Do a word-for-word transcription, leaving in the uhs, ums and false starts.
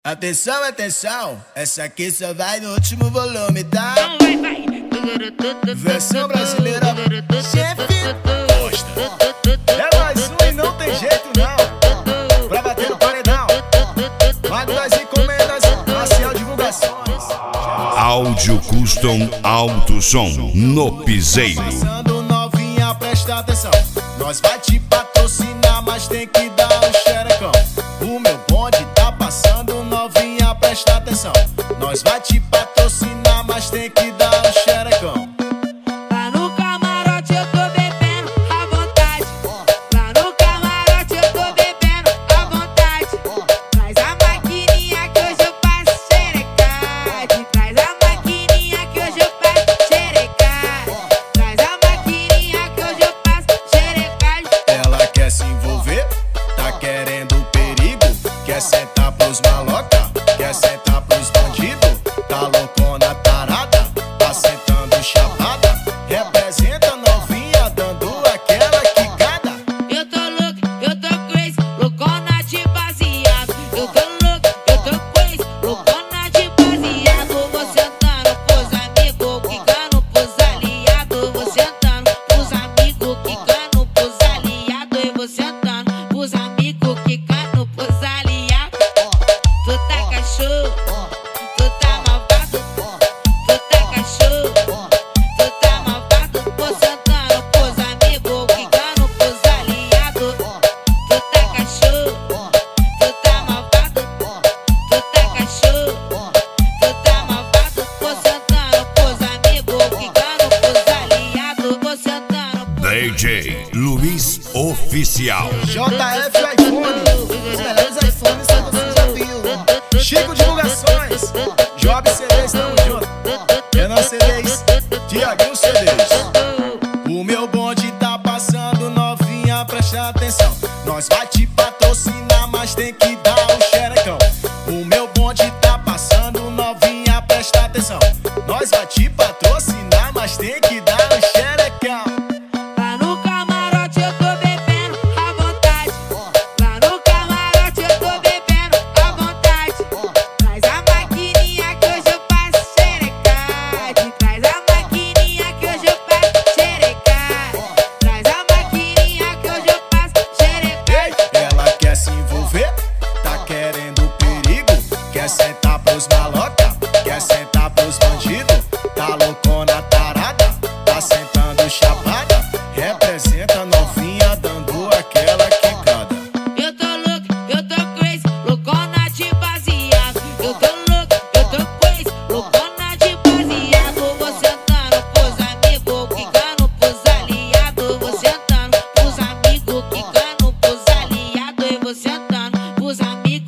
Atenção, atenção, essa aqui só vai no último volume, tá? Então vai, vai. Versão brasileira, chefe Costa. É mais um e não tem jeito não. Pra bater no paredão, Mago das encomendas, Marcial Divulgações. Áudio Custom Alto Som no Piseiro. Passando novinha, presta atenção. Nós vai te patrocinar, mas tem que dar um xerecão. O meu bonde tá passando novinha, presta atenção. Nós vai te patrocinar, mas tem que dar um xerecão. Lá no camarote eu tô bebendo à vontade. Lá no camarote eu tô bebendo à vontade. Traz a maquininha que hoje eu passo xerecade. Traz a maquininha que hoje eu passo xerecade. Traz a maquininha que hoje eu passo xerecade. Ela quer se envolver, tá querendo perigo. Quer sentar pros maloca, quer sentar pros bandidos. Tá loucona tarada, tá sentando chapada. Representa novinha, dando aquela quicada. Eu tô louco, eu tô crazy, loucona de baseado. Eu tô louco, eu tô crazy, loucona de baseado. Vou sentando pros amigos, quicando pros aliados. Vou sentando pros amigos, quicando pros aliados. Eu vou sentando pros amigos, quicando pros aliados. Tu tá cachorro, tu tá malvado. Tu tá cachorro, tu tá malvado. Vou sentando pros amigos, quicando pros aliados. Tu tá cachorro, tu tá malvado. Tu tá cachorro, tu tá malvado. Vou sentando pros amigos, quicando pros aliados. Vou sentando pros D J Luiz Oficial. J F iPhone, os melhores iPhones que você já viu. Chico Divulgações, Job C Ds, tamo junto. Renan C Ds, Tiaguinho C Ds. O meu bonde tá passando novinha, presta atenção. Nós vai te patrocinar, mas tem que dar um xerecão. O meu bonde tá passando novinha, presta atenção. Nós vai te patrocinar, mas tem que dar um xerecão. Lá no camarote eu tô bebendo à vontade. Lá no camarote eu tô bebendo à vontade. Traz a maquininha que hoje eu passo xerecade. Traz a maquininha que hoje eu passo xerecade. Traz a maquininha que hoje eu passo xerecade. Ela quer se envolver, tá querendo perigo. Quer sentar pros maloca, quer sentar pros bandidos. Tá loucona tarada, tá sentando chapada. Representa novinha, dando aquela quicada. Eu tô louco, eu tô crazy, loucona de baseado. Eu tô louco, eu tô crazy, loucona de baseado. Vou sentando pros amigos, quicando pros aliados. Vou sentando pros amigos, quicando pros aliados. Eu vou sentando pros amigos.